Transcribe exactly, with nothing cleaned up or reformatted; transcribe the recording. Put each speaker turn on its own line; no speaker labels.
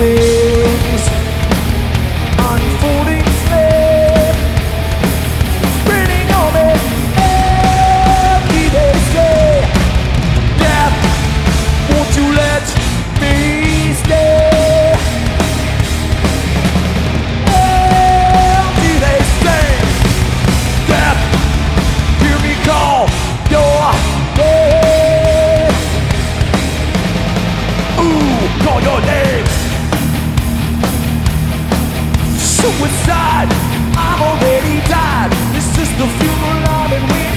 things unfolding flame, burning on me. Empty they say, death, won't you let me stay? Empty they say, death, hear me call your name. Ooh, call your name. Suicide, I'm already died. This is the funeral I've been waiting